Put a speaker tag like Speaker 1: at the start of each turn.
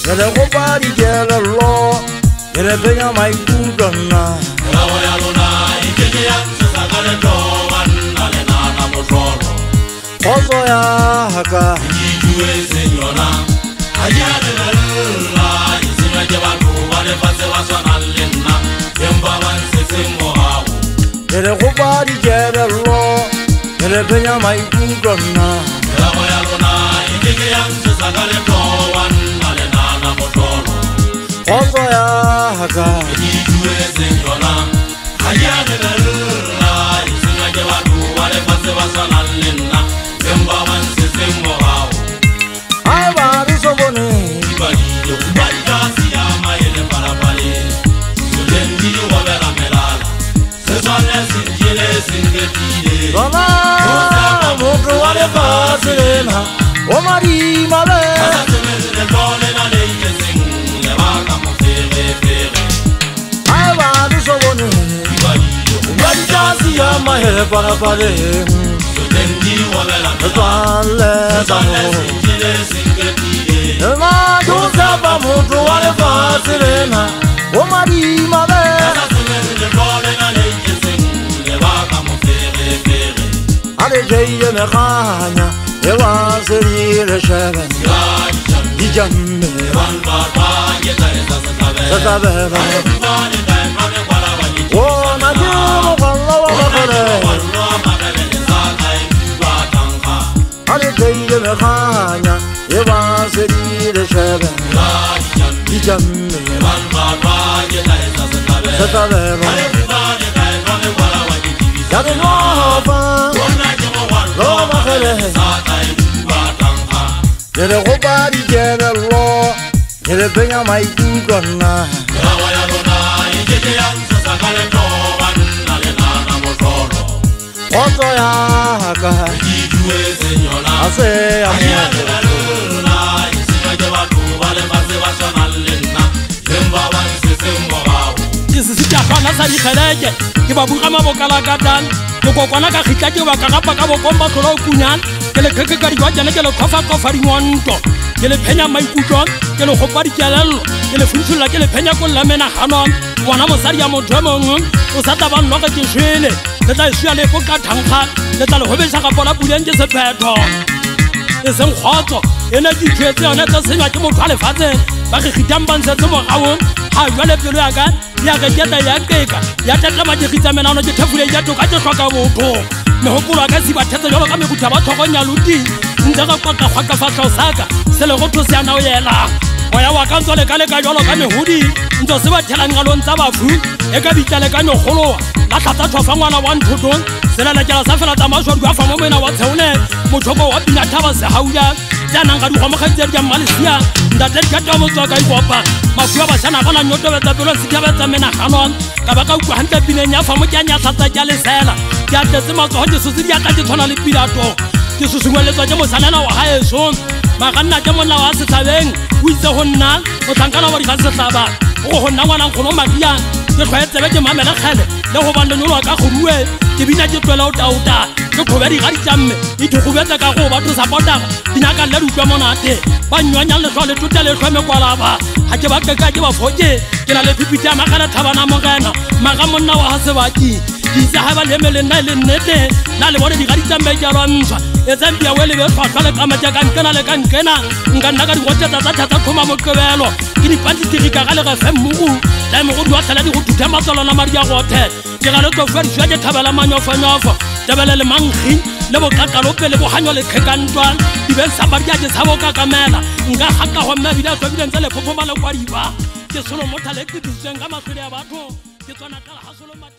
Speaker 1: le go ba di kelello ke le penya maikutlo nna
Speaker 2: la go ya lona e ke ya ntsha ka le banna le nana motlolo
Speaker 1: kgotso ya haka
Speaker 2: di duwe senyona a ya le la e senya ke batho ba le fatse ba swana le nna empa ba ntse mo hao
Speaker 1: ke le go ba di kelello ke le penya maikutlo nna
Speaker 2: la go ya lona e ke ya ntsha ka le banna le nana motlolo
Speaker 1: kgotso ya haka
Speaker 2: di duwe senyona a ya le la e senya ke batho ba le fatse ba swana le nna empa ba ntse mo hao
Speaker 1: ai ba di so bone
Speaker 2: Yo kubalika siya mayele para pale Sulendi wabera melala Sesale sinjile singetile
Speaker 1: Rana mutu wale fasilena O mari male
Speaker 2: Asa tumele kole na leike sing Lewaka mo fere fere
Speaker 1: ai ba di so bone
Speaker 2: Yo kubalika siya mayele para pale Sulendi wabera melala Sesale sinjile singetile
Speaker 1: Ema duzaba mutu wale fasilena O mari male
Speaker 2: Asa tumele kole na leike sing Lewaka mo fere fere
Speaker 1: Ale jeye me khanya E wasiri le shebe Di jamme Sasabeba O na jimu kwalla wa makale Ale jeye me khanya E wasiri le shebe Di jamme Sasabeba Yade nofa Lo makale Yede goba di jere lo Yede penya maikutlo nna Kgotso ya haka Ase ya
Speaker 3: ke se sitya fana sa dikgeleke ke ba buga mabokala ka tan ke kokwana ka khitla ke ba ka gapa ka bokomba tlhola o kunyana ke le kheke ka diwa jana ke le kofa dingonto ke le phenya maikutlo ke le gopa dikelello ke le funthulla ke le phenya ko lamena ganon bona mosadi ya motho mongwe o sa taba nno ke shwele le tla shwa le ko ka thangkha le tla le hobesha ka bona buleng ke sephetho e seng khotso ene di tshetse yona tsa senywa ke motho a lefatshe ba re khitang ba ntse mo gawo ha jwale pelo ya ka keta ya keka ya tata ba digitsa menano ke thefule ya toka ke hloka botho me hopolo ka si ba thetsa jalo ka me gutha ba thogonya luti ntse ga kwa ka khaka fa tlosaka se le go tsosia na o yela oya wa ka ntsole ka le ka jalo ka mehudi ntse se ba thelang galong tsa bafu e ka bitale ka nyogoloa la tlhatsa thofa ngwana wa nthotong sela la kela sa fela tsa mashodu a fa mo mena wa tsheone mothoko wa pina thaba se hauya tsana ga di go mogetse di malisia ndate ka twa motswa ka ikopa mafu ba sana bona nyoto betsa pelo se ka betsa mena ganon ka ba ka utlwa hantle pineng ya fa mo kyanya tlhatsa tja lesela ya tetse matso ke se di ya ka tshwana le pilato ke se sungweletswa ke mosanana wa haeso maganna ke monna wa sethabeng o itse go nna o tlankana wa di ka setlaba go go nna ngwana nkgono maria ke tlhoetse be ke mamela khale le go ba le nyolo ka goruwe ke bina ke twela o tauta ke khobe di ga di tsamme e thugubetsa ka go ba tlo supporta dina ka le rutwa monate ba nywanya le tlhole tuta le tlhome kwalaba ha ke ba ke ba foke ke na le pipita magana thabana mogena maga monna wa ha sebaki di tsa ha ba le mele nna le nnete na le bone di ga di tsamme ke lwantsha e tsambia wele be tlhwatlhwa le kamaja ka nkena le ka nkena nka nna ka di gotsetsa tsa thata thoma mokebelo ke di pantitiri ka ga le ga femmugu la mo go dwa tla di go thutha matsolana mari ya gothe ke ga le tlo fwa di tswa ke thabela manyofanyofo tebele le manghi le bokakalo pele bo hanyo le khekantwa di be sa bari ya ke sa boka kamela nka hakka go mme bida tswa bidentse le phopho ba le kwa diba ke solo motha le ke ditseng ka mahlele ya batho ke tswana tla ha solo